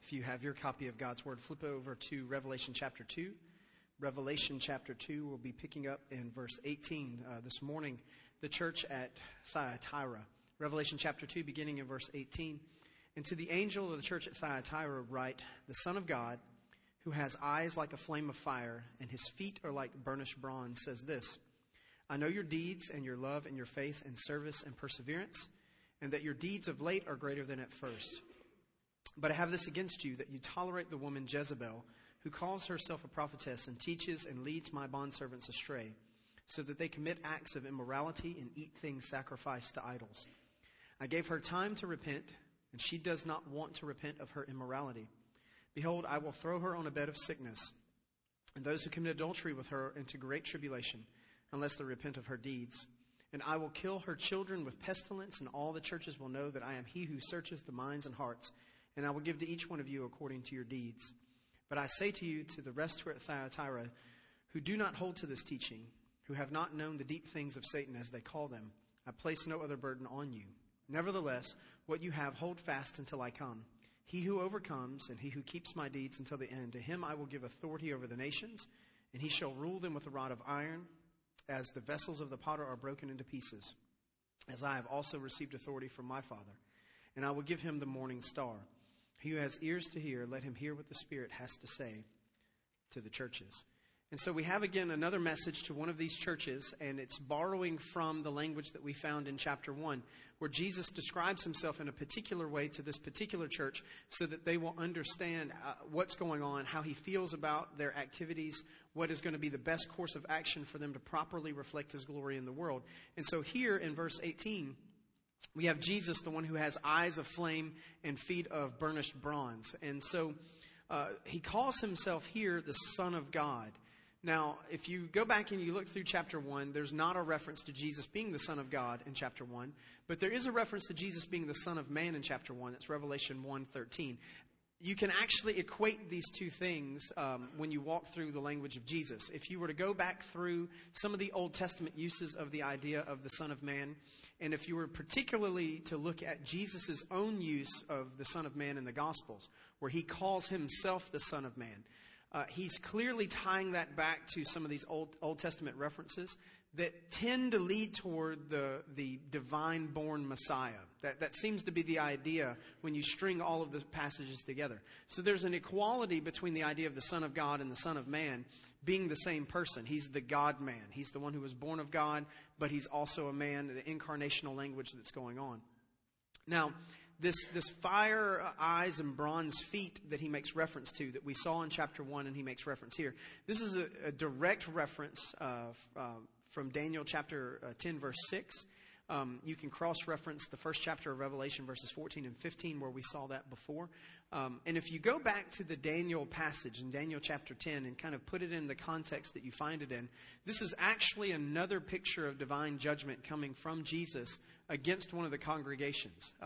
If you have your copy of God's Word, flip over to Revelation chapter 2. Revelation chapter 2, we'll be picking up in verse 18 this morning, the church at Thyatira. Revelation chapter 2, beginning in verse 18. And to the angel of the church at Thyatira write, the Son of God, who has eyes like a flame of fire, and his feet are like burnished bronze, says this, I know your deeds and your love and your faith and service and perseverance, and that your deeds of late are greater than at first. But I have this against you, that you tolerate the woman Jezebel, who calls herself a prophetess and teaches and leads my bondservants astray, so that they commit acts of immorality and eat things sacrificed to idols. I gave her time to repent, and she does not want to repent of her immorality. Behold, I will throw her on a bed of sickness, and those who commit adultery with her into great tribulation, unless they repent of her deeds. And I will kill her children with pestilence, and all the churches will know that I am he who searches the minds and hearts, and I will give to each one of you according to your deeds. But I say to you, to the rest who are at Thyatira, who do not hold to this teaching, who have not known the deep things of Satan, as they call them, I place no other burden on you. Nevertheless, what you have, hold fast until I come. He who overcomes and he who keeps my deeds until the end, to him I will give authority over the nations, and he shall rule them with a rod of iron, as the vessels of the potter are broken into pieces, as I have also received authority from my Father. And I will give him the morning star. He who has ears to hear, let him hear what the Spirit has to say to the churches. And so we have again another message to one of these churches, and it's borrowing from the language that we found in chapter 1, where Jesus describes himself in a particular way to this particular church so that they will understand what's going on, how he feels about their activities, what is going to be the best course of action for them to properly reflect his glory in the world. And so here in verse 18, we have Jesus, the one who has eyes of flame and feet of burnished bronze. And so he calls himself here the Son of God. Now, if you go back and you look through chapter 1, there's not a reference to Jesus being the Son of God in chapter 1, but there is a reference to Jesus being the Son of Man in chapter 1. That's Revelation 1:13. You can actually equate these two things when you walk through the language of Jesus. If you were to go back through some of the Old Testament uses of the idea of the Son of Man, and if you were particularly to look at Jesus' own use of the Son of Man in the Gospels, where he calls himself the Son of Man, he's clearly tying that back to some of these Old Testament references that tend to lead toward the divine-born Messiah. That seems to be the idea when you string all of the passages together. So there's an equality between the idea of the Son of God and the Son of Man being the same person. He's the God-man. He's the one who was born of God, but he's also a man, the incarnational language that's going on. Now, this fire eyes and bronze feet that he makes reference to, that we saw in chapter 1 and he makes reference here, this is a direct reference from Daniel chapter 10, verse 6. You can cross-reference the first chapter of Revelation, verses 14 and 15, where we saw that before. And if you go back to the Daniel passage in Daniel chapter 10 and kind of put it in the context that you find it in, this is actually another picture of divine judgment coming from Jesus against one of the congregations.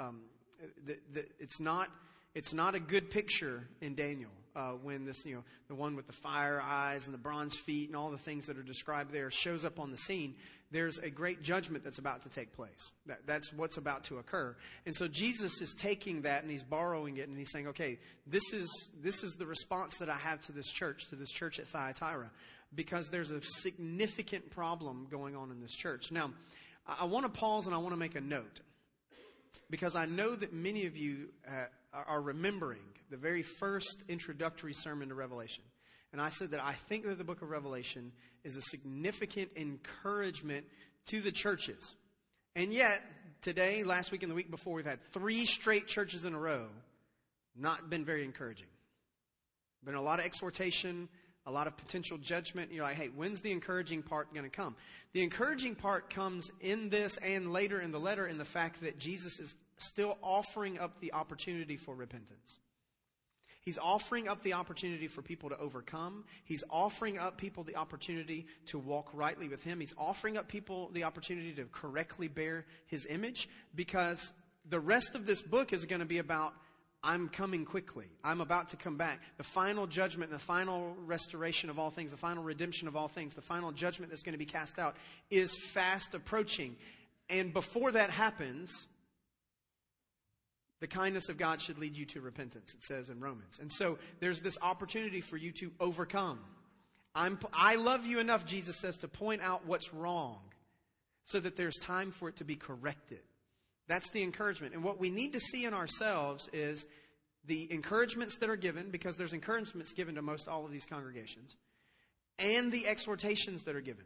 It's not a good picture in Daniel when this, the one with the fire eyes and the bronze feet and all the things that are described there shows up on the scene. There's a great judgment that's about to take place. That's what's about to occur. And so Jesus is taking that and he's borrowing it and he's saying, okay, this is the response that I have to this church at Thyatira, because there's a significant problem going on in this church. Now, I want to pause and I want to make a note, because I know that many of you are remembering the very first introductory sermon to Revelation. And I said that I think that the book of Revelation is a significant encouragement to the churches. And yet, today, last week, and the week before, we've had 3 straight churches in a row not been very encouraging. Been a lot of exhortation, a lot of potential judgment. You're like, hey, when's the encouraging part going to come? The encouraging part comes in this and later in the letter, in the fact that Jesus is still offering up the opportunity for repentance. He's offering up the opportunity for people to overcome. He's offering up people the opportunity to walk rightly with him. He's offering up people the opportunity to correctly bear his image, because the rest of this book is going to be about, I'm coming quickly. I'm about to come back. The final judgment, the final restoration of all things, the final redemption of all things, the final judgment that's going to be cast out is fast approaching. And before that happens, The kindness of God should lead you to repentance, it says in Romans. And so there's this opportunity for you to overcome. I love you enough, Jesus says, to point out what's wrong so that there's time for it to be corrected. That's the encouragement. And what we need to see in ourselves is the encouragements that are given, because there's encouragements given to most all of these congregations, and the exhortations that are given.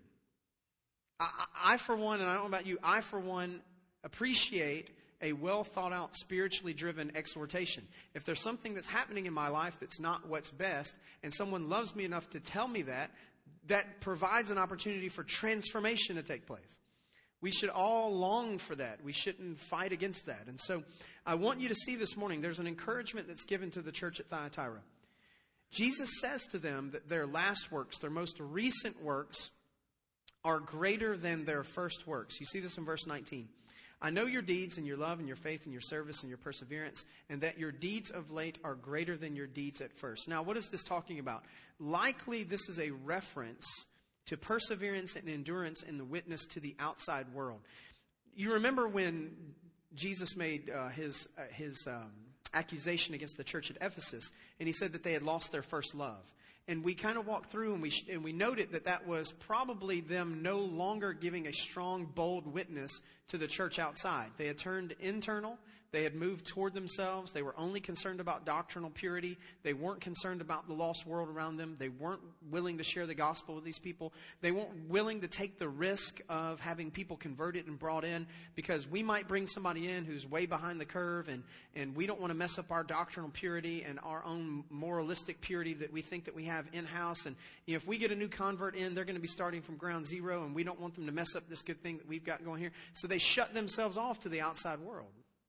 I for one, and I don't know about you, I for one appreciate a well thought out, spiritually driven exhortation. If there's something that's happening in my life that's not what's best, and someone loves me enough to tell me that provides an opportunity for transformation to take place. We should all long for that. We shouldn't fight against that. And so I want you to see this morning, there's an encouragement that's given to the church at Thyatira. Jesus says to them that their last works, their most recent works, are greater than their first works. You see this in verse 19. I know your deeds and your love and your faith and your service and your perseverance, and that your deeds of late are greater than your deeds at first. Now, what is this talking about? Likely this is a reference to perseverance and endurance in the witness to the outside world. You remember when Jesus made his accusation against the church at Ephesus, and he said that they had lost their first love. And we kind of walked through and we noted that was probably them no longer giving a strong, bold witness to the church outside. They had turned internal. They had moved toward themselves. They were only concerned about doctrinal purity. They weren't concerned about the lost world around them. They weren't willing to share the gospel with these people. They weren't willing to take the risk of having people converted and brought in, because we might bring somebody in who's way behind the curve, and we don't want to mess up our doctrinal purity and our own moralistic purity that we think that we have in-house. And if we get a new convert in, they're going to be starting from ground zero, and we don't want them to mess up this good thing that we've got going here. So they shut themselves off to the outside world.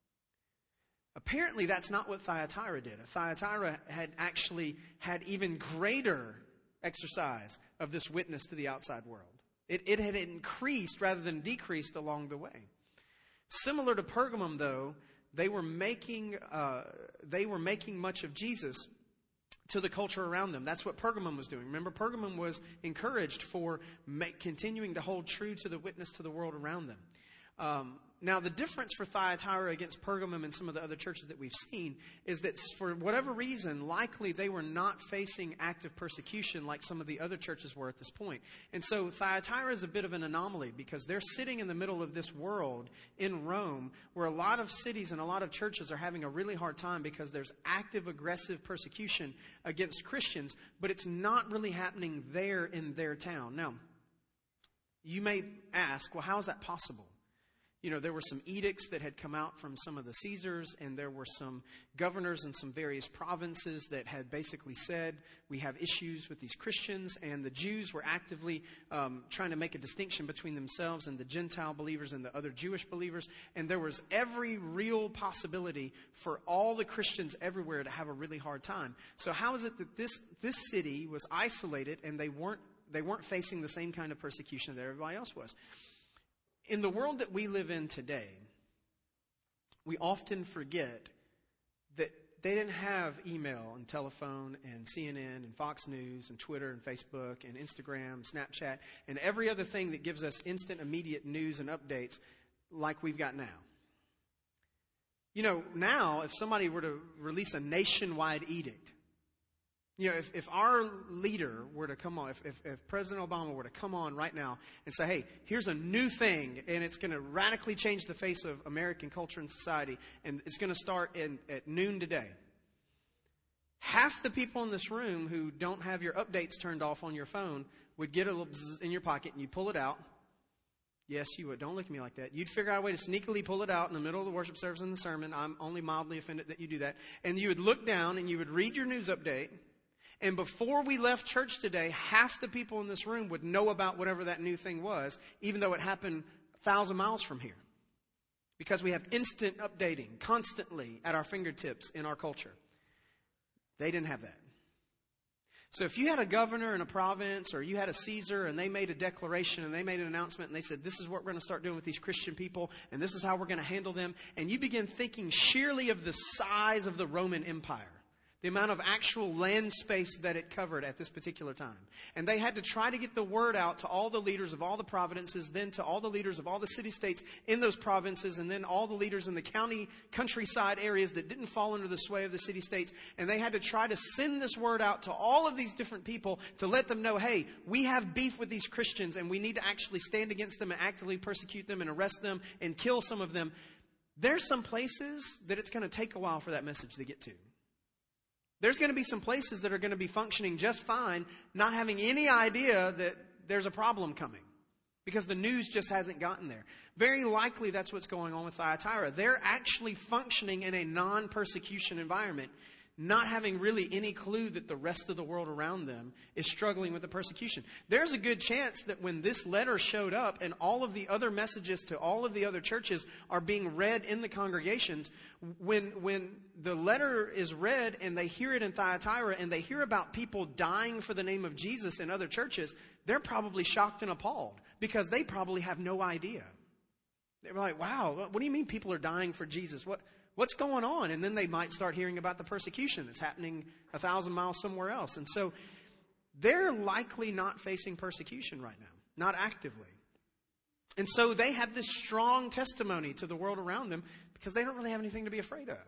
Apparently, that's not what Thyatira did. Thyatira had actually had even greater exercise of this witness to the outside world. It had increased rather than decreased along the way. Similar to Pergamum, though, they were making much of Jesus to the culture around them. That's what Pergamum was doing. Remember, Pergamum was encouraged for continuing to hold true to the witness to the world around them. Now, the difference for Thyatira against Pergamum and some of the other churches that we've seen is that for whatever reason, likely they were not facing active persecution like some of the other churches were at this point. And so Thyatira is a bit of an anomaly, because they're sitting in the middle of this world in Rome where a lot of cities and a lot of churches are having a really hard time because there's active, aggressive persecution against Christians, but it's not really happening there in their town. Now, you may ask, well, how is that possible? There were some edicts that had come out from some of the Caesars, and there were some governors in some various provinces that had basically said, we have issues with these Christians, and the Jews were actively trying to make a distinction between themselves and the Gentile believers and the other Jewish believers, and there was every real possibility for all the Christians everywhere to have a really hard time. So how is it that this city was isolated and they weren't facing the same kind of persecution that everybody else was? In the world that we live in today, we often forget that they didn't have email and telephone and CNN and Fox News and Twitter and Facebook and Instagram, Snapchat, and every other thing that gives us instant, immediate news and updates like we've got now. Now, if somebody were to release a nationwide edict, if our leader were to come on, if President Obama were to come on right now and say, hey, here's a new thing, and it's going to radically change the face of American culture and society, and it's going to start at noon today. Half the people in this room who don't have your updates turned off on your phone would get a little bzz in your pocket, and you pull it out. Yes, you would. Don't look at me like that. You'd figure out a way to sneakily pull it out in the middle of the worship service and the sermon. I'm only mildly offended that you do that. And you would look down, and you would read your news update. And before we left church today, half the people in this room would know about whatever that new thing was, even though it happened 1,000 miles from here. Because we have instant updating constantly at our fingertips in our culture. They didn't have that. So if you had a governor in a province, or you had a Caesar, and they made a declaration and they made an announcement and they said, this is what we're going to start doing with these Christian people, and this is how we're going to handle them, and you begin thinking sheerly of the size of the Roman Empire, the amount of actual land space that it covered at this particular time. And they had to try to get the word out to all the leaders of all the provinces, then to all the leaders of all the city-states in those provinces, and then all the leaders in the countryside areas that didn't fall under the sway of the city-states. And they had to try to send this word out to all of these different people to let them know, hey, we have beef with these Christians, and we need to actually stand against them and actively persecute them and arrest them and kill some of them. There's some places that it's going to take a while for that message to get to. There's going to be some places that are going to be functioning just fine, not having any idea that there's a problem coming because the news just hasn't gotten there. Very likely that's what's going on with Thyatira. They're actually functioning in a non-persecution environment, not having really any clue that the rest of the world around them is struggling with the persecution. There's a good chance that when this letter showed up and all of the other messages to all of the other churches are being read in the congregations, when the letter is read and they hear it in Thyatira and they hear about people dying for the name of Jesus in other churches, they're probably shocked and appalled because they probably have no idea. They're like, wow, what do you mean people are dying for Jesus? What's going on? And then they might start hearing about the persecution that's happening 1,000 miles somewhere else. And so they're likely not facing persecution right now, not actively. And so they have this strong testimony to the world around them because they don't really have anything to be afraid of.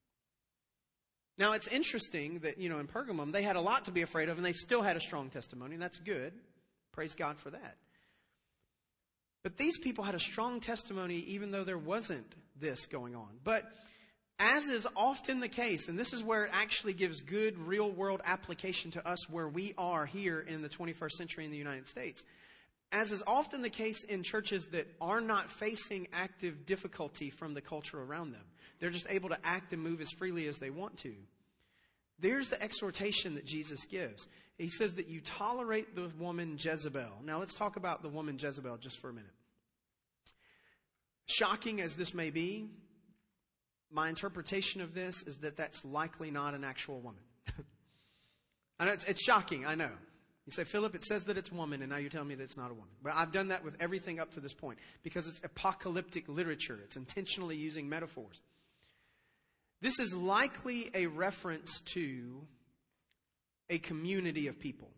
Now, it's interesting that, in Pergamum, they had a lot to be afraid of and they still had a strong testimony, and that's good. Praise God for that. But these people had a strong testimony even though there wasn't this going on. But as is often the case, and this is where it actually gives good real-world application to us where we are here in the 21st century in the United States, as is often the case in churches that are not facing active difficulty from the culture around them. They're just able to act and move as freely as they want to. There's the exhortation that Jesus gives. He says that you tolerate the woman Jezebel. Now let's talk about the woman Jezebel just for a minute. Shocking as this may be, my interpretation of this is that that's likely not an actual woman. I know it's shocking, I know. You say, Philip, it says that it's woman, and now you're telling me that it's not a woman. But I've done that with everything up to this point because it's apocalyptic literature. It's intentionally using metaphors. This is likely a reference to a community of people.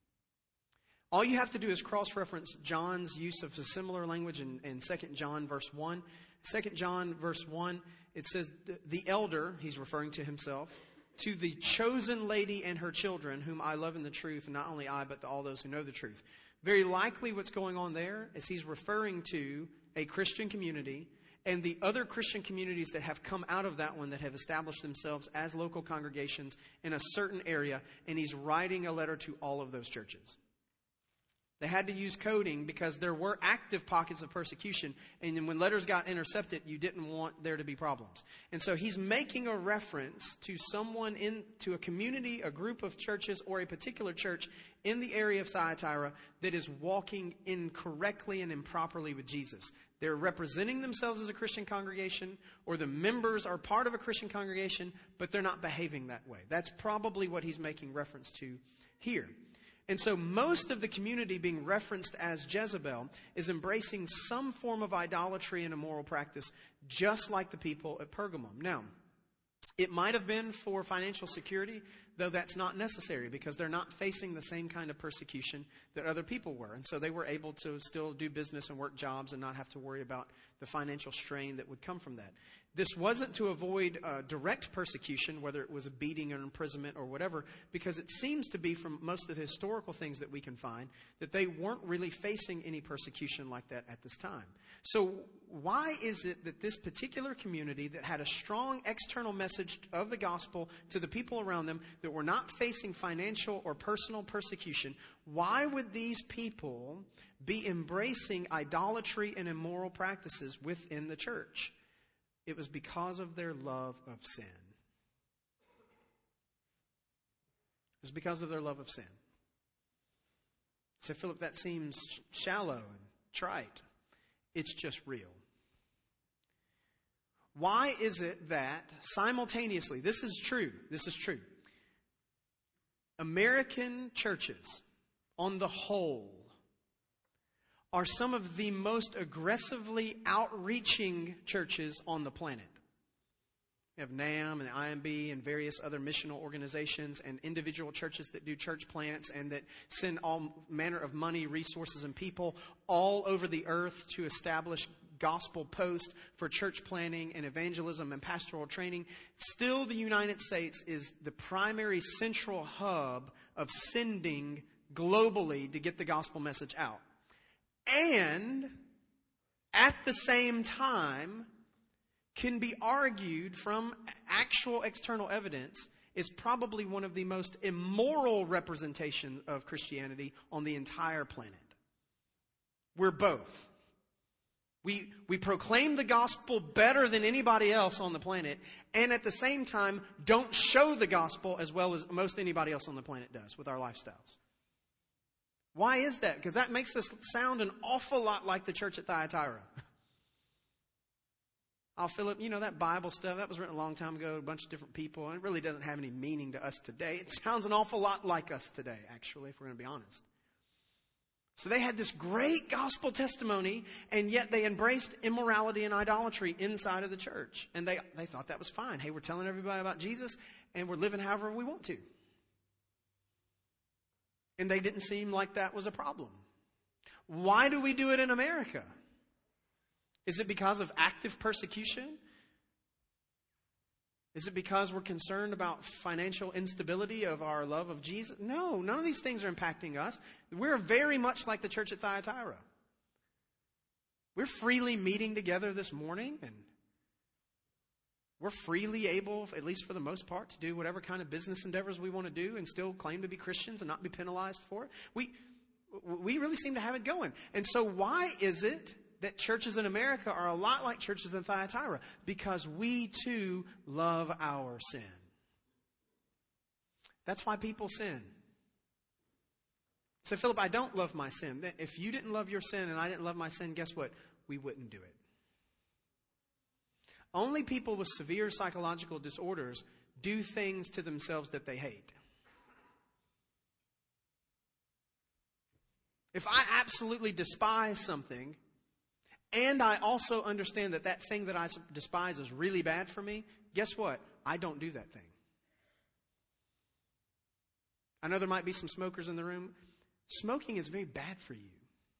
All you have to do is cross-reference John's use of a similar language in 2 John verse 1. 2 John verse 1, it says, the elder, he's referring to himself, to the chosen lady and her children, whom I love in the truth, and not only I, but all those who know the truth. Very likely what's going on there is he's referring to a Christian community and the other Christian communities that have come out of that one that have established themselves as local congregations in a certain area, and he's writing a letter to all of those churches. They had to use coding because there were active pockets of persecution. And when letters got intercepted, you didn't want there to be problems. And so he's making a reference to someone to a community, a group of churches, or a particular church in the area of Thyatira that is walking incorrectly and improperly with Jesus. They're representing themselves as a Christian congregation, or the members are part of a Christian congregation, but they're not behaving that way. That's probably what he's making reference to here. And so most of the community being referenced as Jezebel is embracing some form of idolatry and immoral practice, just like the people at Pergamum. Now, it might have been for financial security, though that's not necessary because they're not facing the same kind of persecution that other people were. And so they were able to still do business and work jobs and not have to worry about the financial strain that would come from that. This wasn't to avoid direct persecution, whether it was a beating or imprisonment or whatever, because it seems to be from most of the historical things that we can find that they weren't really facing any persecution like that at this time. So why is it that this particular community that had a strong external message of the gospel to the people around them that were not facing financial or personal persecution, why would these people be embracing idolatry and immoral practices within the church? It was because of their love of sin. It was because of their love of sin. So, Philip, that seems shallow and trite. It's just real. Why is it that simultaneously, this is true, American churches on the whole are some of the most aggressively outreaching churches on the planet? We have NAM and the IMB and various other missional organizations and individual churches that do church plants and that send all manner of money, resources, and people all over the earth to establish gospel posts for church planting and evangelism and pastoral training. Still, the United States is the primary central hub of sending globally to get the gospel message out. And at the same time, can be argued from actual external evidence is probably one of the most immoral representations of Christianity on the entire planet. We're both. We proclaim the gospel better than anybody else on the planet, and at the same time don't show the gospel as well as most anybody else on the planet does with our lifestyles. Why is that? Because that makes us sound an awful lot like the church at Thyatira. Philip, that Bible stuff, that was written a long time ago, a bunch of different people, and it really doesn't have any meaning to us today. It sounds an awful lot like us today, actually, if we're going to be honest. So they had this great gospel testimony, and yet they embraced immorality and idolatry inside of the church. And they thought that was fine. Hey, we're telling everybody about Jesus, and we're living however we want to. And they didn't seem like that was a problem. Why do we do it in America? Is it because of active persecution? Is it because we're concerned about financial instability of our love of Jesus? No, none of these things are impacting us. We're very much like the church at Thyatira. We're freely meeting together this morning, and we're freely able, at least for the most part, to do whatever kind of business endeavors we want to do and still claim to be Christians and not be penalized for it. We really seem to have it going. And so why is it that churches in America are a lot like churches in Thyatira? Because we too love our sin. That's why people sin. So, Philip, I don't love my sin. If you didn't love your sin and I didn't love my sin, guess what? We wouldn't do it. Only people with severe psychological disorders do things to themselves that they hate. If I absolutely despise something, and I also understand that thing that I despise is really bad for me, guess what? I don't do that thing. I know there might be some smokers in the room. Smoking is very bad for you.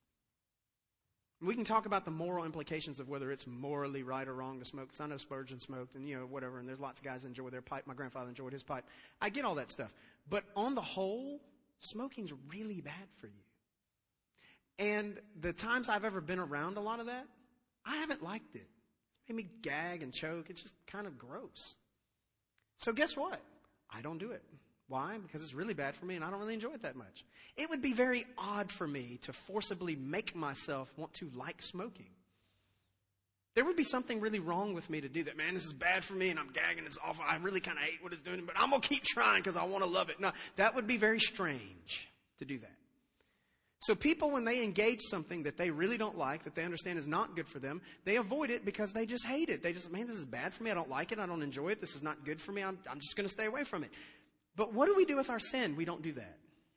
We can talk about the moral implications of whether it's morally right or wrong to smoke. Because I know Spurgeon smoked and, whatever. And there's lots of guys that enjoy their pipe. My grandfather enjoyed his pipe. I get all that stuff. But on the whole, smoking's really bad for you. And the times I've ever been around a lot of that, I haven't liked it. It made me gag and choke. It's just kind of gross. So guess what? I don't do it. Why? Because it's really bad for me and I don't really enjoy it that much. It would be very odd for me to forcibly make myself want to like smoking. There would be something really wrong with me to do that. Man, this is bad for me and I'm gagging. It's awful. I really kind of hate what it's doing, but I'm going to keep trying because I want to love it. No, that would be very strange to do that. So people, when they engage something that they really don't like, that they understand is not good for them, they avoid it because they just hate it. They just, man, this is bad for me. I don't like it. I don't enjoy it. This is not good for me. I'm just going to stay away from it. But what do we do with our sin? We don't do that.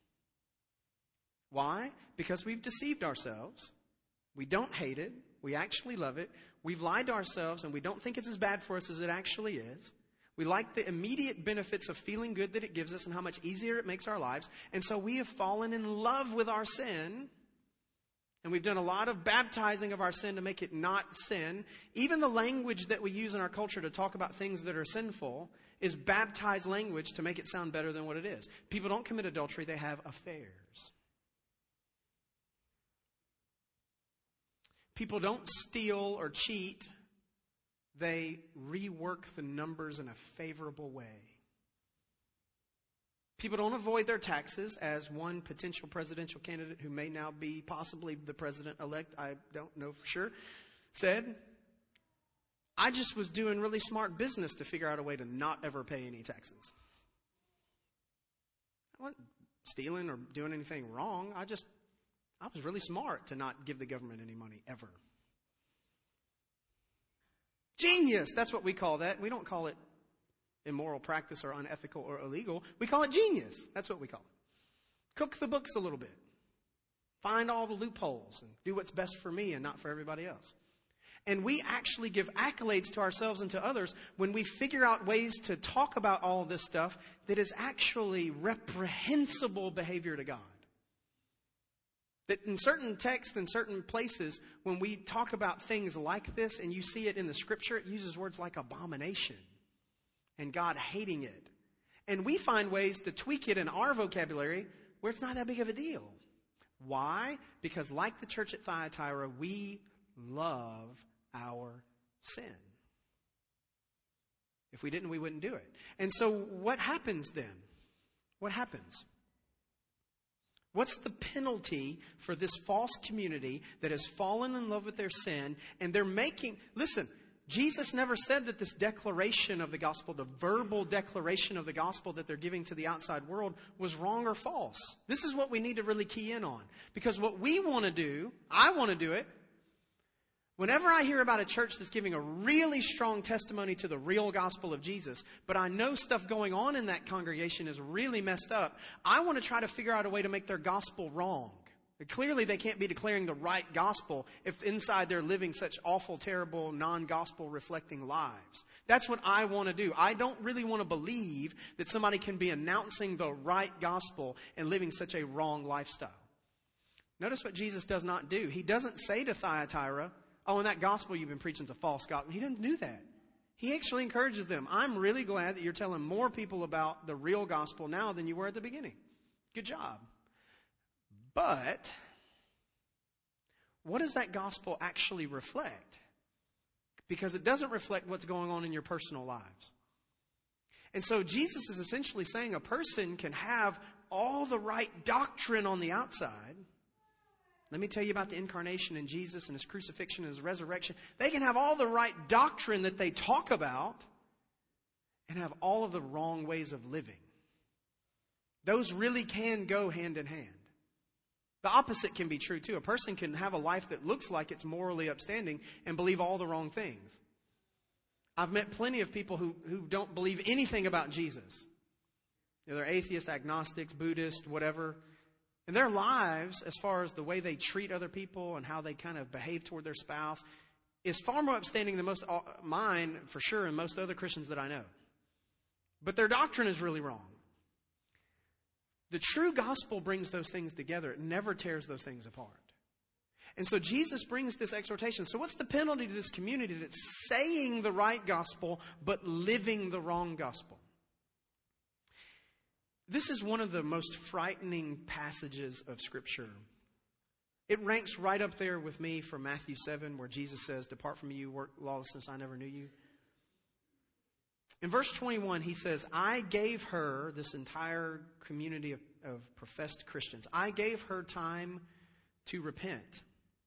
Why? Because we've deceived ourselves. We don't hate it. We actually love it. We've lied to ourselves and we don't think it's as bad for us as it actually is. We like the immediate benefits of feeling good that it gives us and how much easier it makes our lives. And so we have fallen in love with our sin. And we've done a lot of baptizing of our sin to make it not sin. Even the language that we use in our culture to talk about things that are sinful is baptized language to make it sound better than what it is. People don't commit adultery, they have affairs. People don't steal or cheat. They rework the numbers in a favorable way. People don't avoid their taxes, as one potential presidential candidate who may now be possibly the president-elect, I don't know for sure, said, I just was doing really smart business to figure out a way to not ever pay any taxes. I wasn't stealing or doing anything wrong. I was really smart to not give the government any money ever. Genius, that's what we call that. We don't call it immoral practice or unethical or illegal. We call it genius. That's what we call it. Cook the books a little bit. Find all the loopholes and do what's best for me and not for everybody else. And we actually give accolades to ourselves and to others when we figure out ways to talk about all of this stuff that is actually reprehensible behavior to God. That in certain texts and certain places, when we talk about things like this and you see it in the scripture, it uses words like abomination and God hating it. And we find ways to tweak it in our vocabulary where it's not that big of a deal. Why? Because like the church at Thyatira, we love our sin. If we didn't, we wouldn't do it. And so what happens then? What happens? What's the penalty for this false community that has fallen in love with their sin and they're making... Listen, Jesus never said that this declaration of the gospel, the verbal declaration of the gospel that they're giving to the outside world was wrong or false. This is what we need to really key in on. Because what we want to do, I want to do it, whenever I hear about a church that's giving a really strong testimony to the real gospel of Jesus, but I know stuff going on in that congregation is really messed up, I want to try to figure out a way to make their gospel wrong. Clearly, they can't be declaring the right gospel if inside they're living such awful, terrible, non-gospel reflecting lives. That's what I want to do. I don't really want to believe that somebody can be announcing the right gospel and living such a wrong lifestyle. Notice what Jesus does not do. He doesn't say to Thyatira, oh, and that gospel you've been preaching is a false gospel. He doesn't do that. He actually encourages them. I'm really glad that you're telling more people about the real gospel now than you were at the beginning. Good job. But what does that gospel actually reflect? Because it doesn't reflect what's going on in your personal lives. And so Jesus is essentially saying a person can have all the right doctrine on the outside. Let me tell you about the incarnation in Jesus and his crucifixion and his resurrection. They can have all the right doctrine that they talk about and have all of the wrong ways of living. Those really can go hand in hand. The opposite can be true too. A person can have a life that looks like it's morally upstanding and believe all the wrong things. I've met plenty of people who don't believe anything about Jesus. They're atheists, agnostics, Buddhists, whatever. And their lives, as far as the way they treat other people and how they kind of behave toward their spouse, is far more upstanding than mine, for sure, and most other Christians that I know. But their doctrine is really wrong. The true gospel brings those things together. It never tears those things apart. And so Jesus brings this exhortation. So what's the penalty to this community that's saying the right gospel but living the wrong gospel? This is one of the most frightening passages of Scripture. It ranks right up there with me from Matthew 7 where Jesus says, "Depart from me, you work lawlessness, I never knew you." In verse 21, he says, I gave her, this entire community of professed Christians, I gave her time to repent.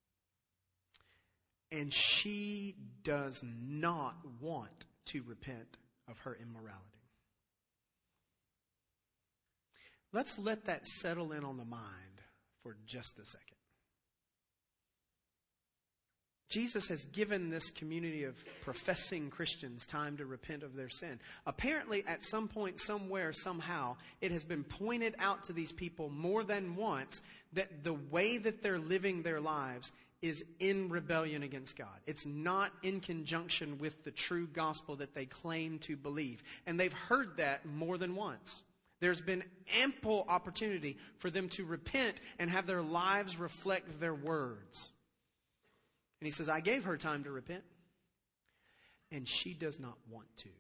And she does not want to repent of her immorality. Let's let that settle in on the mind for just a second. Jesus has given this community of professing Christians time to repent of their sin. Apparently, at some point, somewhere, somehow, it has been pointed out to these people more than once that the way that they're living their lives is in rebellion against God. It's not in conjunction with the true gospel that they claim to believe. And they've heard that more than once. There's been ample opportunity for them to repent and have their lives reflect their words. And he says, I gave her time to repent, and she does not want to.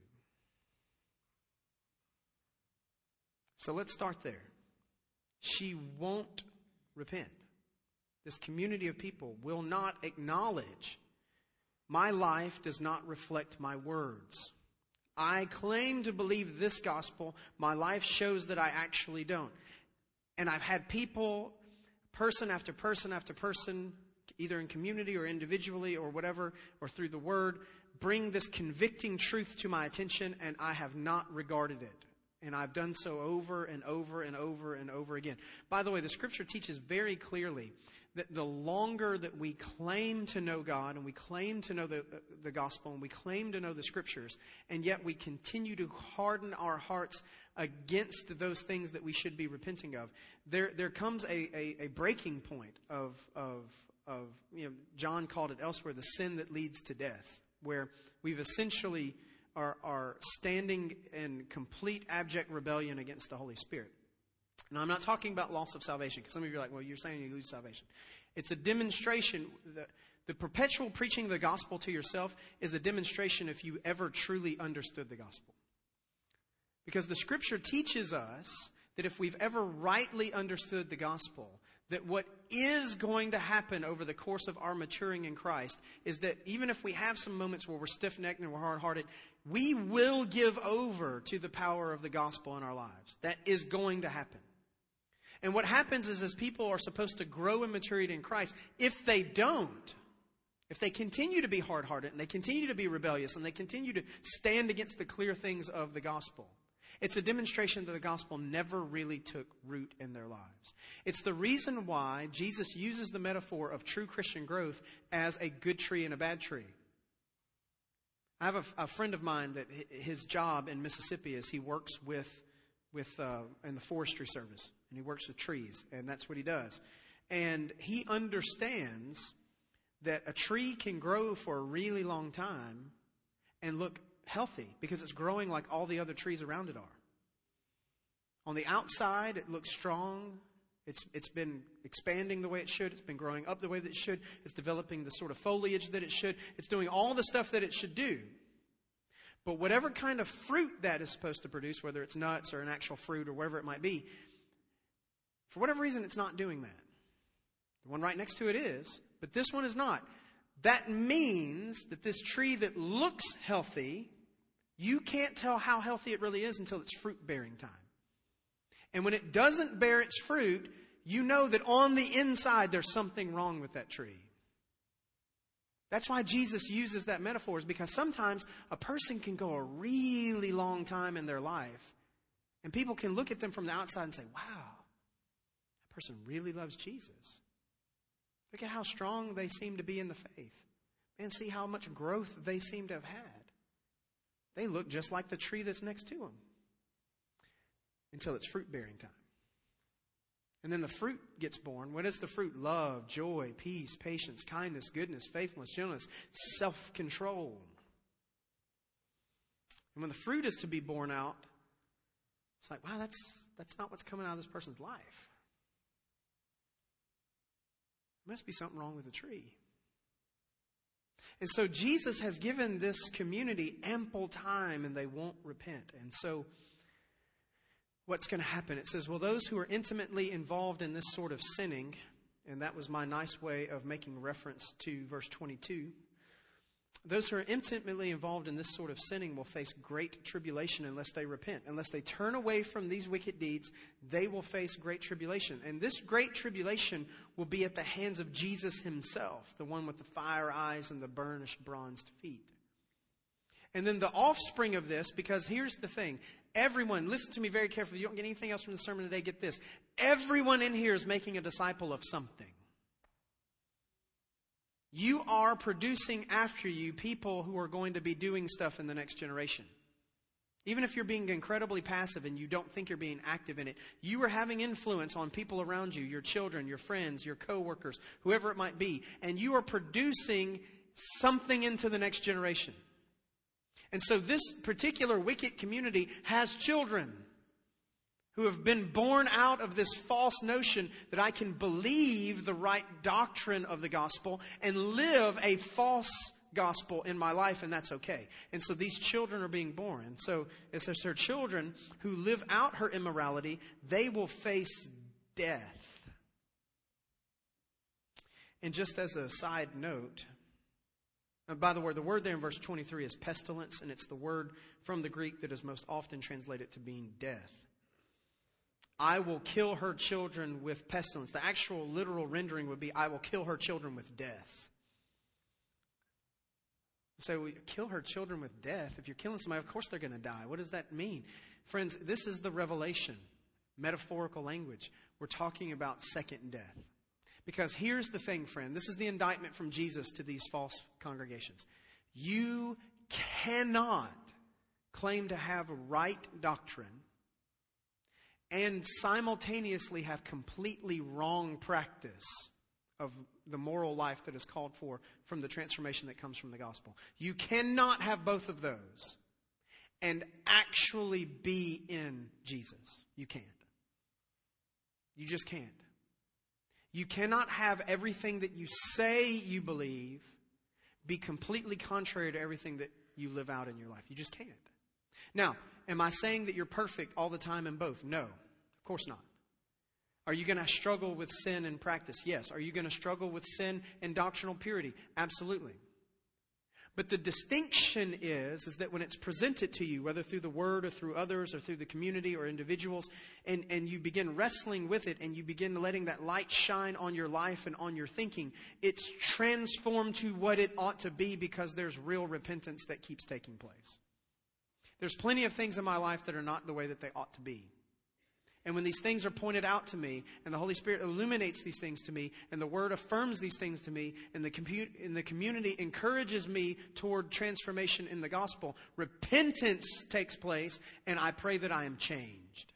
So let's start there. She won't repent. This community of people will not acknowledge, my life does not reflect my words. I claim to believe this gospel. My life shows that I actually don't. And I've had people, person after person after person, either in community or individually or whatever, or through the word, bring this convicting truth to my attention, and I have not regarded it. And I've done so over and over and over and over again. By the way, the Scripture teaches very clearly that the longer that we claim to know God and we claim to know the gospel and we claim to know the Scriptures, and yet we continue to harden our hearts against those things that we should be repenting of, there comes a breaking point of John called it elsewhere, the sin that leads to death, where we've essentially are standing in complete abject rebellion against the Holy Spirit. Now, I'm not talking about loss of salvation, because some of you are like, well, you're saying you lose salvation. It's a demonstration. The perpetual preaching of the gospel to yourself is a demonstration if you ever truly understood the gospel. Because the Scripture teaches us that if we've ever rightly understood the gospel, that what is going to happen over the course of our maturing in Christ is that even if we have some moments where we're stiff-necked and we're hard-hearted, we will give over to the power of the gospel in our lives. That is going to happen. And what happens is, as people are supposed to grow in maturity in Christ, if they don't, if they continue to be hard-hearted and they continue to be rebellious and they continue to stand against the clear things of the gospel, it's a demonstration that the gospel never really took root in their lives. It's the reason why Jesus uses the metaphor of true Christian growth as a good tree and a bad tree. I have a friend of mine that his job in Mississippi is he works in the forestry service, and he works with trees, and that's what he does. And he understands that a tree can grow for a really long time and look healthy because it's growing like all the other trees around it are. On the outside, it looks strong. It's been expanding the way it should. It's been growing up the way that it should. It's developing the sort of foliage that it should. It's doing all the stuff that it should do. But whatever kind of fruit that is supposed to produce, whether it's nuts or an actual fruit or whatever it might be, for whatever reason, it's not doing that. The one right next to it is, but this one is not. That means that this tree that looks healthy, you can't tell how healthy it really is until it's fruit-bearing time. And when it doesn't bear its fruit, you know that on the inside there's something wrong with that tree. That's why Jesus uses that metaphor, is because sometimes a person can go a really long time in their life, and people can look at them from the outside and say, wow, that person really loves Jesus. Look at how strong they seem to be in the faith. Man, see how much growth they seem to have had. They look just like the tree that's next to them. Until it's fruit-bearing time. And then the fruit gets born. What is the fruit? Love, joy, peace, patience, kindness, goodness, faithfulness, gentleness, self-control. And when the fruit is to be born out, it's like, wow, that's not what's coming out of this person's life. There must be something wrong with the tree. And so Jesus has given this community ample time, and they won't repent. And so what's going to happen? It says, well, those who are intimately involved in this sort of sinning, and that was my nice way of making reference to verse 22, those who are intimately involved in this sort of sinning will face great tribulation unless they repent. Unless they turn away from these wicked deeds, they will face great tribulation. And this great tribulation will be at the hands of Jesus himself, the one with the fire eyes and the burnished bronzed feet. And then the offspring of this, because here's the thing. Everyone, listen to me very carefully. You don't get anything else from the sermon today, get this. Everyone in here is making a disciple of something. You are producing after you people who are going to be doing stuff in the next generation. Even if you're being incredibly passive and you don't think you're being active in it, you are having influence on people around you, your children, your friends, your coworkers, whoever it might be. And you are producing something into the next generation. And so this particular wicked community has children who have been born out of this false notion that I can believe the right doctrine of the gospel and live a false gospel in my life, and that's okay. And so these children are being born. And so as there's her children who live out her immorality, they will face death. And just as a side note, by the way, the word there in verse 23 is pestilence, and it's the word from the Greek that is most often translated to being death. I will kill her children with pestilence. The actual literal rendering would be, I will kill her children with death. So we kill her children with death. If you're killing somebody, of course they're going to die. What does that mean? Friends, this is the revelation, metaphorical language. We're talking about second death. Because here's the thing, friend. This is the indictment from Jesus to these false congregations. You cannot claim to have a right doctrine and simultaneously have completely wrong practice of the moral life that is called for from the transformation that comes from the gospel. You cannot have both of those and actually be in Jesus. You can't. You just can't. You cannot have everything that you say you believe be completely contrary to everything that you live out in your life. You just can't. Now, am I saying that you're perfect all the time in both? No, of course not. Are you going to struggle with sin in practice? Yes. Are you going to struggle with sin and doctrinal purity? Absolutely. But the distinction is that when it's presented to you, whether through the Word or through others or through the community or individuals, and you begin wrestling with it and you begin letting that light shine on your life and on your thinking, it's transformed to what it ought to be because there's real repentance that keeps taking place. There's plenty of things in my life that are not the way that they ought to be. And when these things are pointed out to me, and the Holy Spirit illuminates these things to me, and the Word affirms these things to me, and the community encourages me toward transformation in the gospel, repentance takes place, and I pray that I am changed.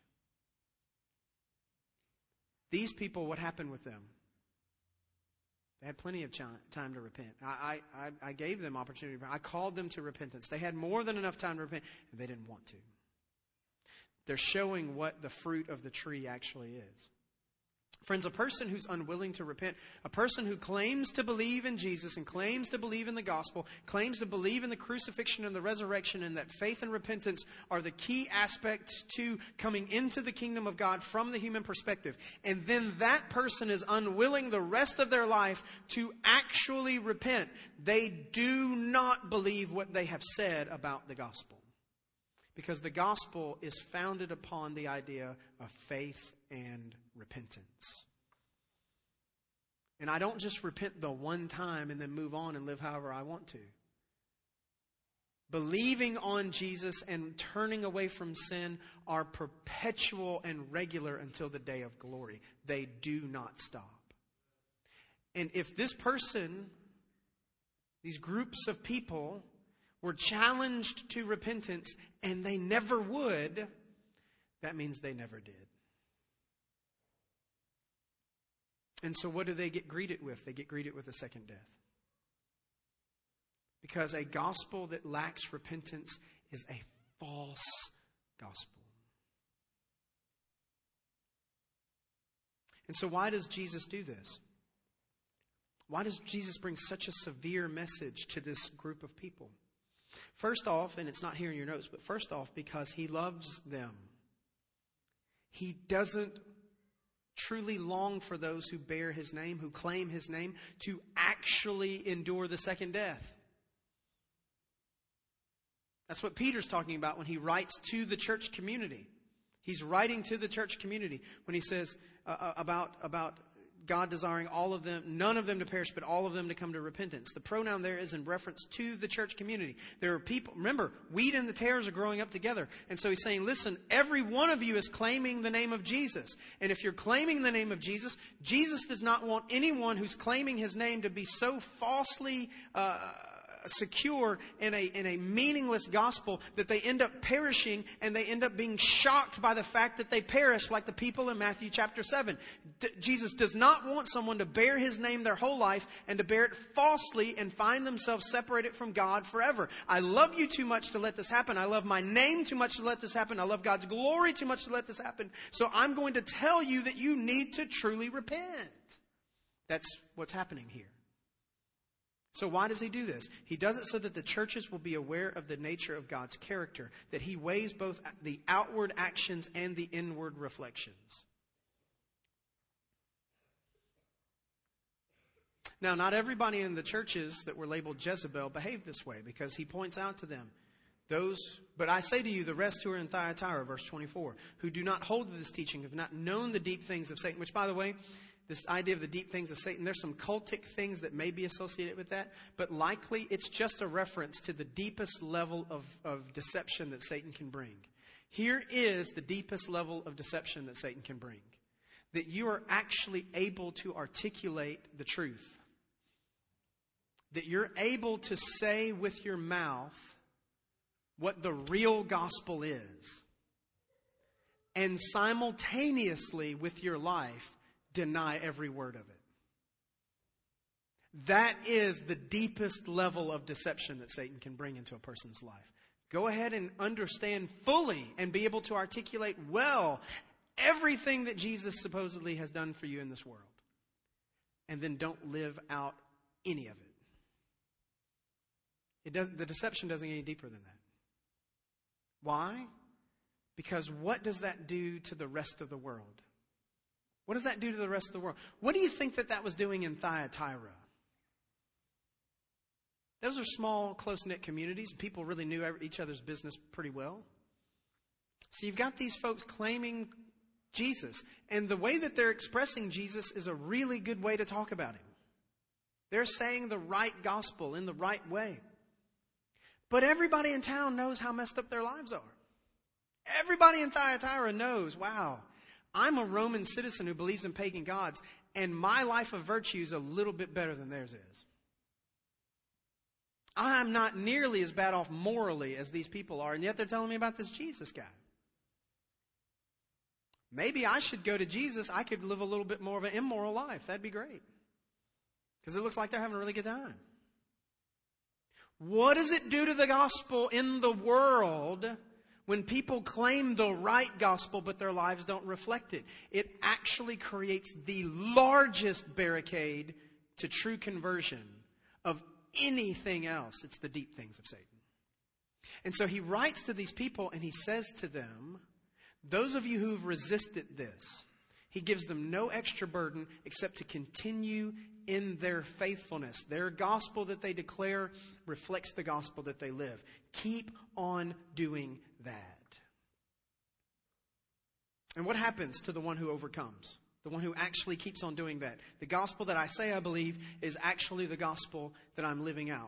These people, what happened with them? They had plenty of time to repent. I gave them opportunity. I called them to repentance. They had more than enough time to repent, and they didn't want to. They're showing what the fruit of the tree actually is. Friends, a person who's unwilling to repent, a person who claims to believe in Jesus and claims to believe in the gospel, claims to believe in the crucifixion and the resurrection, and that faith and repentance are the key aspects to coming into the kingdom of God from the human perspective. And then that person is unwilling the rest of their life to actually repent. They do not believe what they have said about the gospel. Because the gospel is founded upon the idea of faith and repentance. And I don't just repent the one time and then move on and live however I want to. Believing on Jesus and turning away from sin are perpetual and regular until the day of glory. They do not stop. And if this person, these groups of people, were challenged to repentance and they never would, that means they never did. And so what do they get greeted with? They get greeted with a second death. Because a gospel that lacks repentance is a false gospel. And so why does Jesus do this? Why does Jesus bring such a severe message to this group of people? First off, and it's not here in your notes, but first off, because He loves them. He doesn't truly long for those who bear His name, who claim His name, to actually endure the second death. That's what Peter's talking about when he writes to the church community. He's writing to the church community when he says about God desiring all of them, none of them to perish, but all of them to come to repentance. The pronoun there is in reference to the church community. There are people, remember, wheat and the tares are growing up together. And so he's saying, listen, every one of you is claiming the name of Jesus. And if you're claiming the name of Jesus, Jesus does not want anyone who's claiming His name to be so falsely secure in a meaningless gospel that they end up perishing and they end up being shocked by the fact that they perish, like the people in Matthew chapter 7. Jesus does not want someone to bear His name their whole life and to bear it falsely and find themselves separated from God forever. I love you too much to let this happen. I love my name too much to let this happen. I love God's glory too much to let this happen. So I'm going to tell you that you need to truly repent. That's what's happening here. So why does He do this? He does it so that the churches will be aware of the nature of God's character, that He weighs both the outward actions and the inward reflections. Now, not everybody in the churches that were labeled Jezebel behaved this way, because He points out to them, but I say to you, the rest who are in Thyatira, verse 24, who do not hold to this teaching, have not known the deep things of Satan, which, by the way, this idea of the deep things of Satan, there's some cultic things that may be associated with that, but likely it's just a reference to the deepest level of deception that Satan can bring. Here is the deepest level of deception that Satan can bring. That you are actually able to articulate the truth. That you're able to say with your mouth what the real gospel is. And simultaneously with your life, deny every word of it. That is the deepest level of deception that Satan can bring into a person's life. Go ahead and understand fully and be able to articulate well everything that Jesus supposedly has done for you in this world. And then don't live out any of it. The deception doesn't get any deeper than that. Why? Because what does that do to the rest of the world? What does that do to the rest of the world? What do you think that was doing in Thyatira? Those are small, close-knit communities. People really knew each other's business pretty well. So you've got these folks claiming Jesus. And the way that they're expressing Jesus is a really good way to talk about him. They're saying the right gospel in the right way. But everybody in town knows how messed up their lives are. Everybody in Thyatira knows, wow, I'm a Roman citizen who believes in pagan gods, and my life of virtue is a little bit better than theirs is. I'm not nearly as bad off morally as these people are, and yet they're telling me about this Jesus guy. Maybe I should go to Jesus. I could live a little bit more of an immoral life. That'd be great. Because it looks like they're having a really good time. What does it do to the gospel in the world when people claim the right gospel but their lives don't reflect it? It actually creates the largest barricade to true conversion of anything else. It's the deep things of Satan. And so he writes to these people and he says to them, those of you who've resisted this, he gives them no extra burden except to continue in their faithfulness. Their gospel that they declare reflects the gospel that they live. Keep on doing that. And what happens to the one who overcomes? The one who actually keeps on doing that. The gospel that I say I believe is actually the gospel that I'm living out.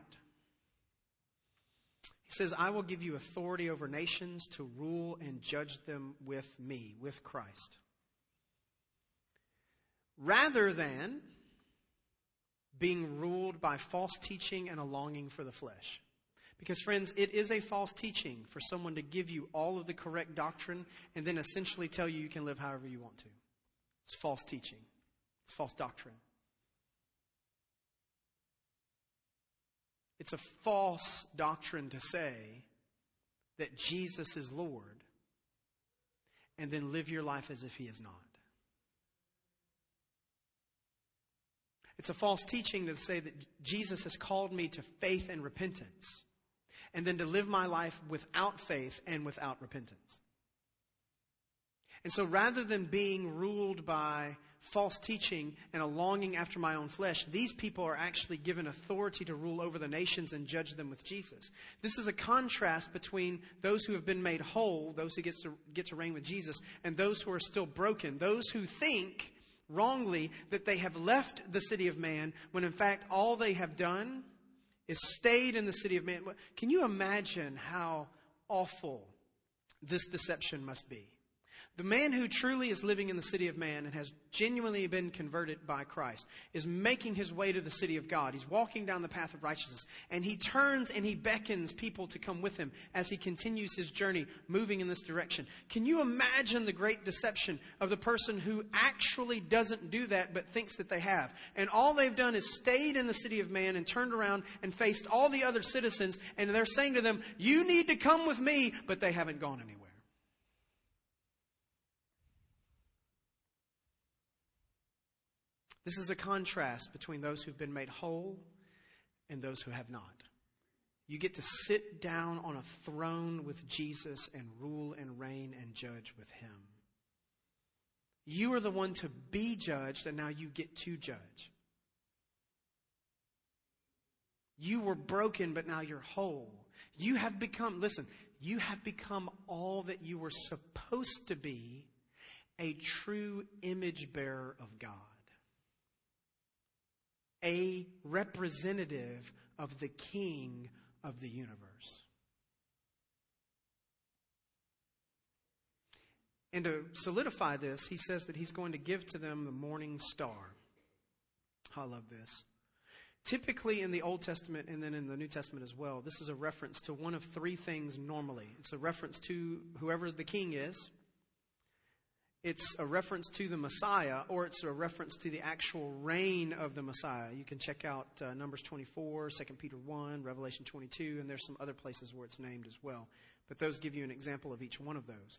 He says, I will give you authority over nations to rule and judge them with me, with Christ. Rather than being ruled by false teaching and a longing for the flesh. Because, friends, it is a false teaching for someone to give you all of the correct doctrine and then essentially tell you can live however you want to. It's false teaching. It's false doctrine. It's a false doctrine to say that Jesus is Lord and then live your life as if he is not. It's a false teaching to say that Jesus has called me to faith and repentance and then to live my life without faith and without repentance. And so rather than being ruled by false teaching and a longing after my own flesh, these people are actually given authority to rule over the nations and judge them with Jesus. This is a contrast between those who have been made whole, those who get to reign with Jesus, and those who are still broken, those who think wrongly that they have left the city of man, when in fact all they have done is stayed in the city of man. Can you imagine how awful this deception must be? The man who truly is living in the city of man and has genuinely been converted by Christ is making his way to the city of God. He's walking down the path of righteousness. And he turns and he beckons people to come with him as he continues his journey moving in this direction. Can you imagine the great deception of the person who actually doesn't do that but thinks that they have? And all they've done is stayed in the city of man and turned around and faced all the other citizens. And they're saying to them, you need to come with me, but they haven't gone anywhere. This is a contrast between those who've been made whole and those who have not. You get to sit down on a throne with Jesus and rule and reign and judge with him. You are the one to be judged, and now you get to judge. You were broken, but now you're whole. You have become all that you were supposed to be, a true image bearer of God. A representative of the King of the universe. And to solidify this, he says that he's going to give to them the morning star. I love this. Typically in the Old Testament and then in the New Testament as well, this is a reference to one of three things normally. It's a reference to whoever the king is. it's a reference to the Messiah, or it's a reference to the actual reign of the Messiah. You can check out Numbers 24, 2 Peter 1, Revelation 22, and there's some other places where it's named as well. But those give you an example of each one of those.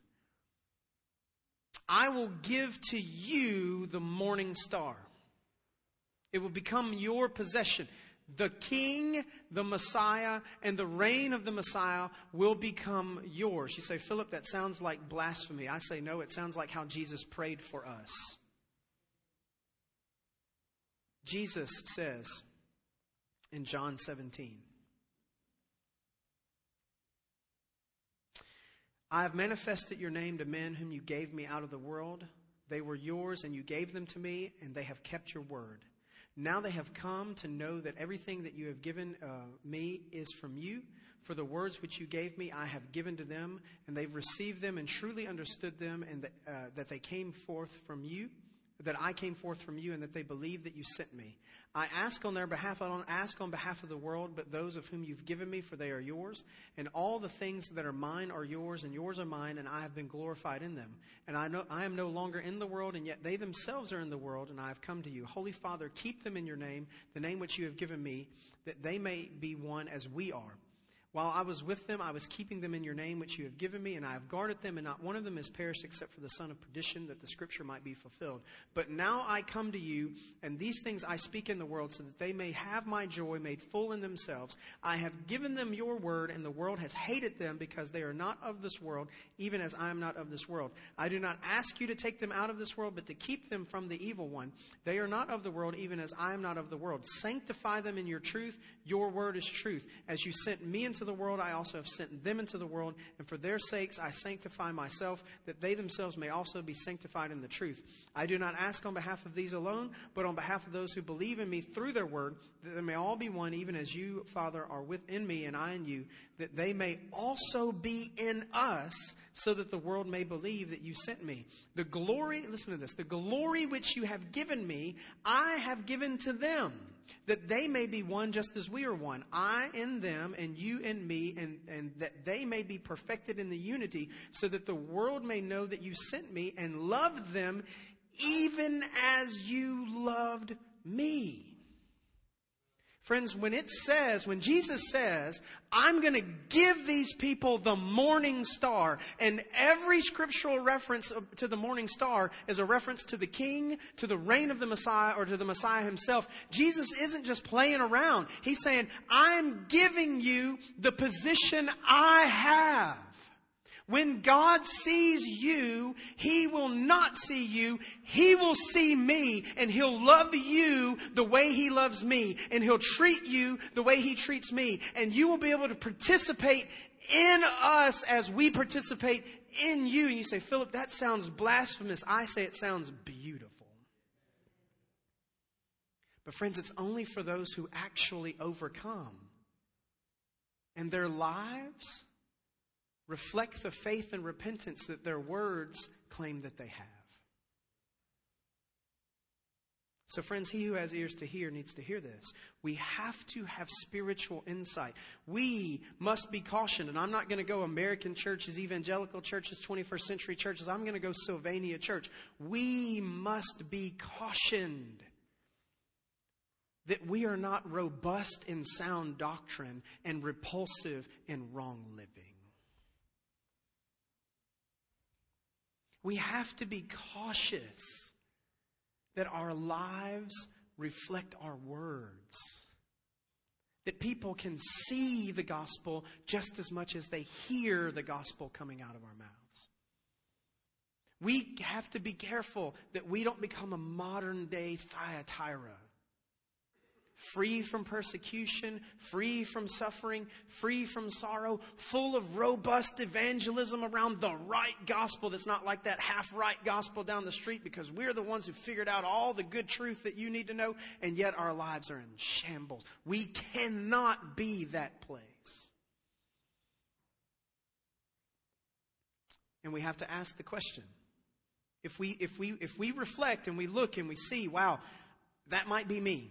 I will give to you the morning star. It will become your possession. The King, the Messiah, and the reign of the Messiah will become yours. You say, Philip, that sounds like blasphemy. I say, no, it sounds like how Jesus prayed for us. Jesus says in John 17, I have manifested your name to men whom you gave me out of the world. They were yours, and you gave them to me, and they have kept your word. Now they have come to know that everything that you have given me is from you. For the words which you gave me, I have given to them, and they've received them and truly understood them, and that they came forth from you, that I came forth from you, and that they believe that you sent me. I ask on their behalf. I don't ask on behalf of the world, but those of whom you've given me, for they are yours. And all the things that are mine are yours, and yours are mine, and I have been glorified in them. And I am no longer in the world, and yet they themselves are in the world, and I have come to you. Holy Father, keep them in your name, the name which you have given me, that they may be one as we are. While I was with them, I was keeping them in your name, which you have given me, and I have guarded them, and not one of them has perished except for the son of perdition, that the scripture might be fulfilled. But now I come to you, and these things I speak in the world, so that they may have my joy made full in themselves. I have given them your word, and the world has hated them, because they are not of this world, even as I am not of this world. I do not ask you to take them out of this world, but to keep them from the evil one. They are not of the world, even as I am not of the world. Sanctify them in your truth. Your word is truth. As you sent me into the world, I also have sent them into the world, and for their sakes I sanctify myself, that they themselves may also be sanctified in the truth. I do not ask on behalf of these alone, but on behalf of those who believe in me through their word, that they may all be one, even as you, Father, are within me and I in you, that they may also be in us, so that the world may believe that you sent me. The glory, listen to this, the glory which you have given me, I have given to them, that they may be one just as we are one. I in them and you in me, and that they may be perfected in the unity, so that the world may know that you sent me and loved them even as you loved me. Friends, when Jesus says, I'm going to give these people the morning star, and every scriptural reference to the morning star is a reference to the King, to the reign of the Messiah, or to the Messiah himself, Jesus isn't just playing around. He's saying, I'm giving you the position I have. When God sees you, He will not see you. He will see me, and He'll love you the way He loves me, and He'll treat you the way He treats me. And you will be able to participate in us as we participate in you. And you say, Philip, that sounds blasphemous. I say it sounds beautiful. But friends, it's only for those who actually overcome. And their lives reflect the faith and repentance that their words claim that they have. So friends, he who has ears to hear needs to hear this. We have to have spiritual insight. We must be cautioned. And I'm not going to go American churches, evangelical churches, 21st century churches. I'm going to go Sylvania Church. We must be cautioned that we are not robust in sound doctrine and repulsive in wrong living. We have to be cautious that our lives reflect our words. That people can see the gospel just as much as they hear the gospel coming out of our mouths. We have to be careful that we don't become a modern day Thyatira. Free from persecution, free from suffering, free from sorrow, full of robust evangelism around the right gospel that's not like that half-right gospel down the street, because we're the ones who figured out all the good truth that you need to know, and yet our lives are in shambles. We cannot be that place. And we have to ask the question. If we reflect and we look and we see, wow, that might be me.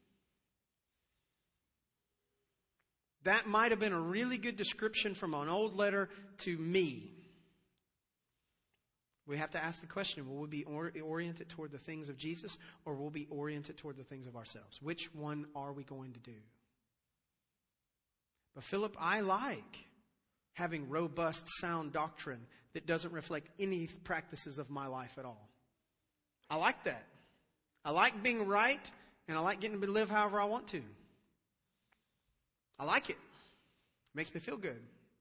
That might have been a really good description from an old letter to me. We have to ask the question, will we be oriented toward the things of Jesus, or will we be oriented toward the things of ourselves? Which one are we going to do? But Philip, I like having robust, sound doctrine that doesn't reflect any practices of my life at all. I like that. I like being right, and I like getting to live however I want to. I like it. It makes me feel good.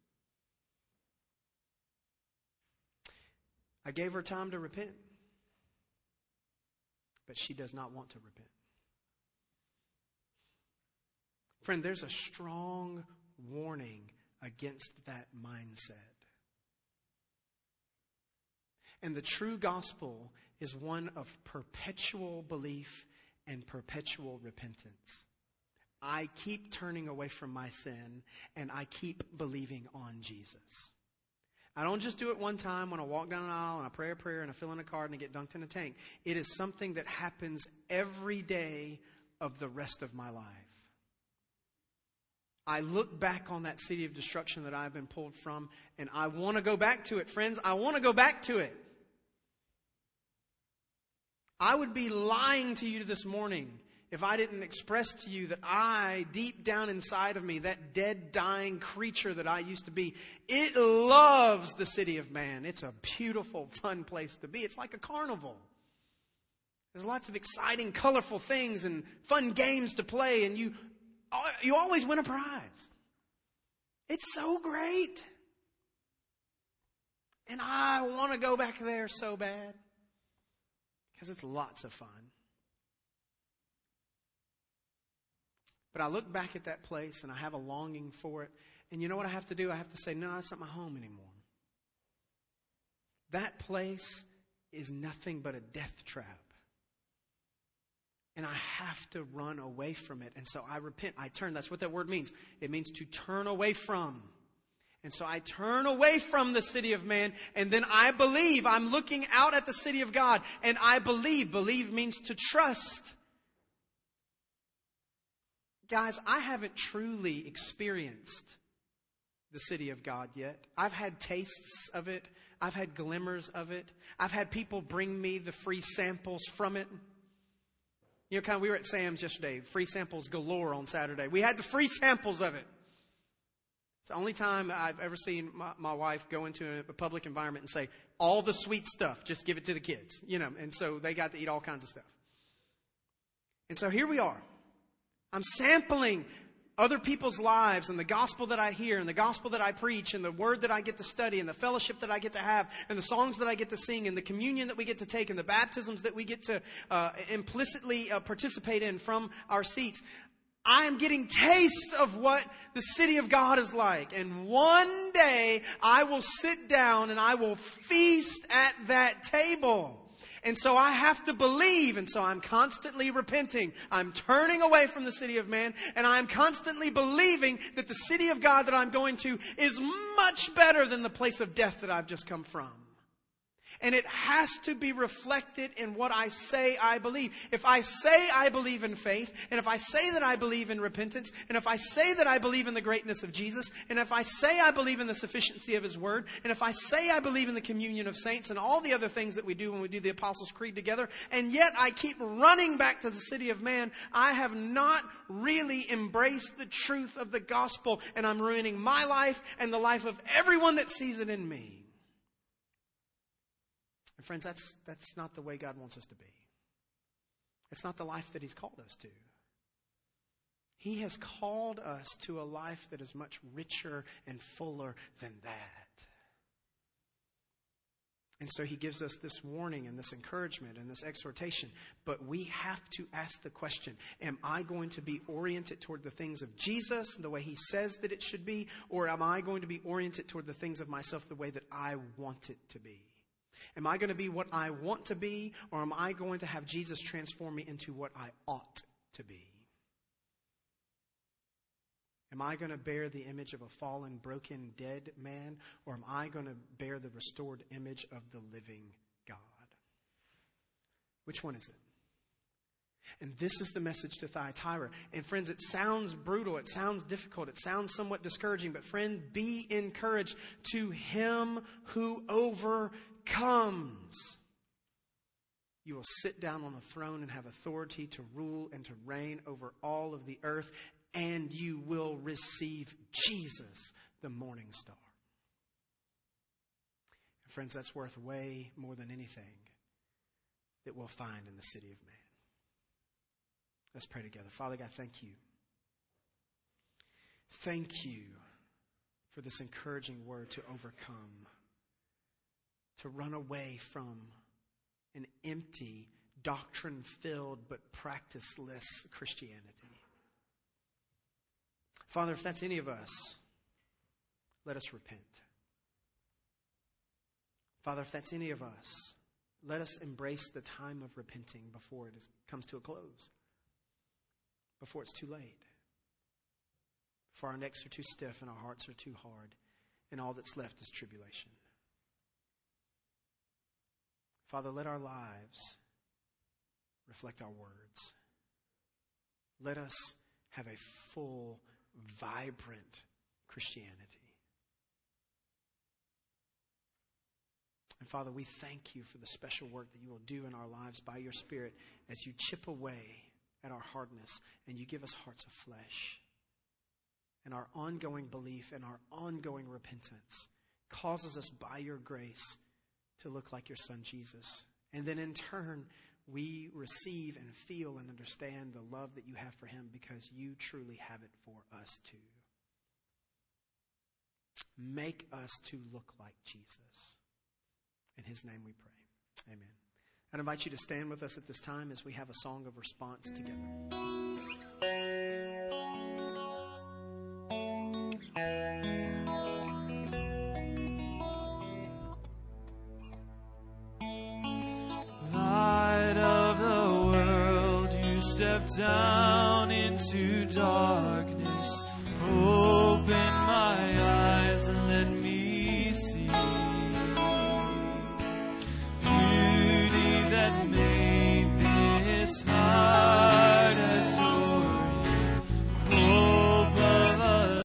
I gave her time to repent, but she does not want to repent. Friend, there's a strong warning against that mindset. And the true gospel is one of perpetual belief and perpetual repentance. I keep turning away from my sin, and I keep believing on Jesus. I don't just do it one time when I walk down an aisle and I pray a prayer and I fill in a card and I get dunked in a tank. It is something that happens every day of the rest of my life. I look back on that city of destruction that I've been pulled from, and I want to go back to it, friends. I want to go back to it. I would be lying to you this morning if I didn't express to you that I, deep down inside of me, that dead, dying creature that I used to be, it loves the city of man. It's a beautiful, fun place to be. It's like a carnival. There's lots of exciting, colorful things and fun games to play, and you always win a prize. It's so great. And I want to go back there so bad because it's lots of fun. But I look back at that place and I have a longing for it. And you know what I have to do? I have to say, no, that's not my home anymore. That place is nothing but a death trap. And I have to run away from it. And so I repent. I turn. That's what that word means. It means to turn away from. And so I turn away from the city of man. And then I believe. I'm looking out at the city of God. And I believe. Believe means to trust. Guys, I haven't truly experienced the city of God yet. I've had tastes of it. I've had glimmers of it. I've had people bring me the free samples from it. You know, we were at Sam's yesterday. Free samples galore on Saturday. We had the free samples of it. It's the only time I've ever seen my wife go into a public environment and say, all the sweet stuff, just give it to the kids. You know, and so they got to eat all kinds of stuff. And so here we are. I'm sampling other people's lives and the gospel that I hear and the gospel that I preach and the word that I get to study and the fellowship that I get to have and the songs that I get to sing and the communion that we get to take and the baptisms that we get to implicitly participate in from our seats. I am getting taste of what the city of God is like. And one day I will sit down and I will feast at that table. And so I have to believe, and so I'm constantly repenting. I'm turning away from the city of man, and I'm constantly believing that the city of God that I'm going to is much better than the place of death that I've just come from. And it has to be reflected in what I say I believe. If I say I believe in faith, and if I say that I believe in repentance, and if I say that I believe in the greatness of Jesus, and if I say I believe in the sufficiency of His Word, and if I say I believe in the communion of saints and all the other things that we do when we do the Apostles' Creed together, and yet I keep running back to the city of man, I have not really embraced the truth of the gospel, and I'm ruining my life and the life of everyone that sees it in me. And friends, that's not the way God wants us to be. It's not the life that He's called us to. He has called us to a life that is much richer and fuller than that. And so He gives us this warning and this encouragement and this exhortation. But we have to ask the question, am I going to be oriented toward the things of Jesus the way He says that it should be? Or am I going to be oriented toward the things of myself the way that I want it to be? Am I going to be what I want to be, or am I going to have Jesus transform me into what I ought to be? Am I going to bear the image of a fallen, broken, dead man, or am I going to bear the restored image of the living God? Which one is it? And this is the message to Thyatira. And friends, it sounds brutal. It sounds difficult. It sounds somewhat discouraging. But friend, be encouraged. To him who overcomes, you will sit down on the throne and have authority to rule and to reign over all of the earth. And you will receive Jesus, the morning star. And friends, that's worth way more than anything that we'll find in the city of man. Let's pray together. Father God, thank you. Thank you for this encouraging word to overcome, to run away from an empty, doctrine-filled, but practiceless Christianity. Father, if that's any of us, let us repent. Father, if that's any of us, let us embrace the time of repenting before it comes to a close. Before it's too late. Before our necks are too stiff and our hearts are too hard and all that's left is tribulation. Father, let our lives reflect our words. Let us have a full, vibrant Christianity. And Father, we thank you for the special work that you will do in our lives by your Spirit as you chip away at our hardness, and you give us hearts of flesh. And our ongoing belief and our ongoing repentance causes us by your grace to look like your Son Jesus. And then in turn, we receive and feel and understand the love that you have for him because you truly have it for us too. Make us to look like Jesus. In his name we pray. Amen. I'd invite you to stand with us at this time as we have a song of response together. Light of the world, you step down into darkness. Oh,